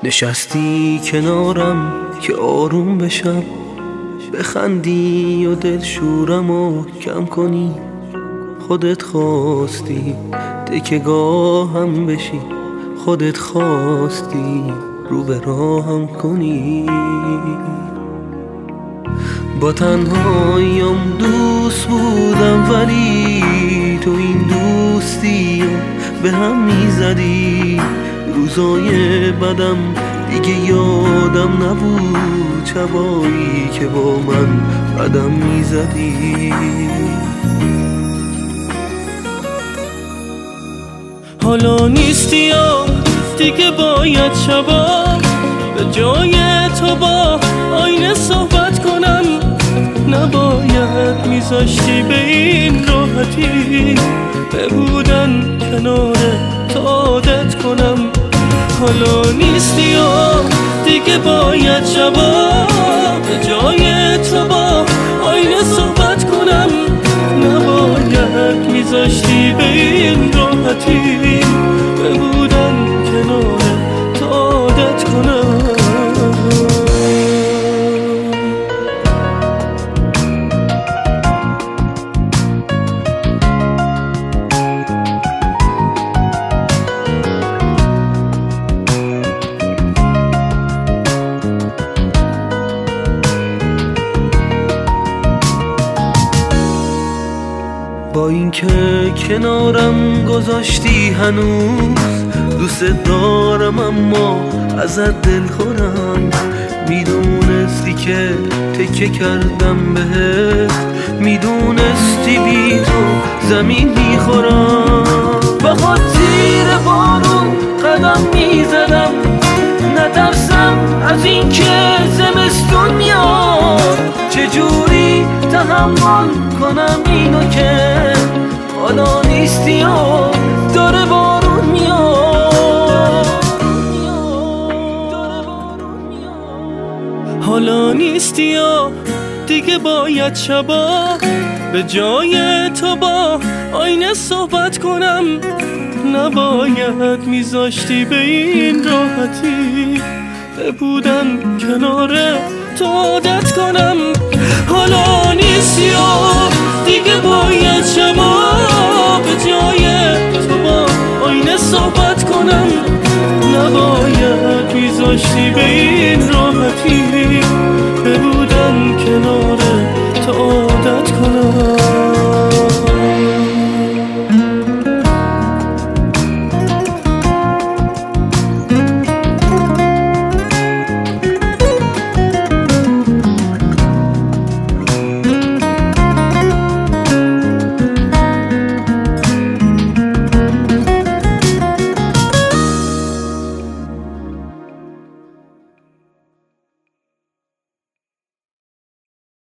نشستی کنارم که آروم بشم، بخندی و دل شورمو کم کنی. خودت خواستی تکیه‌گاهم بشی، خودت خواستی رو به راهم کنی. با تنهاییم دوست بودم، ولی تو این دوستی به هم میزدی. روزای بدم دیگه یادم نبود، شبایی که با من قدم میزدی. حالا نیستی یا دیگه باید شبا به جای تو با آینه صحبت کنم. نباید میذاشتی به این راحتی ببودن کنار تو عادت کنم. حالا نیستی یا دیگه باید شبا به جای تو با آینه صحبت کنم. نباید میذاشتی به این راحتی ببودن کنار تو عادت کنم. با اینکه کنارم گذاشتی هنوز دوست دارم، اما ازت دل خورم. میدونستی که تکیه کردم بهت، میدونستی بی تو زمین میخورم. بخواد زیر بارون قدم میزدم، نترسم از اینکه زمستون میاد. چجوری تحمل کنم اینو که حالا نیستی و داره بارون میاد. حالا نیستی یا دیگه باید شبا به جای تو با آینه صحبت کنم. نباید میذاشتی به این راحتی بودن کنار تو عادت کنم. حالا نیستی یا دیگه باید شبا به جای تو با آینه صحبت کنم. نباید میذاشتی به این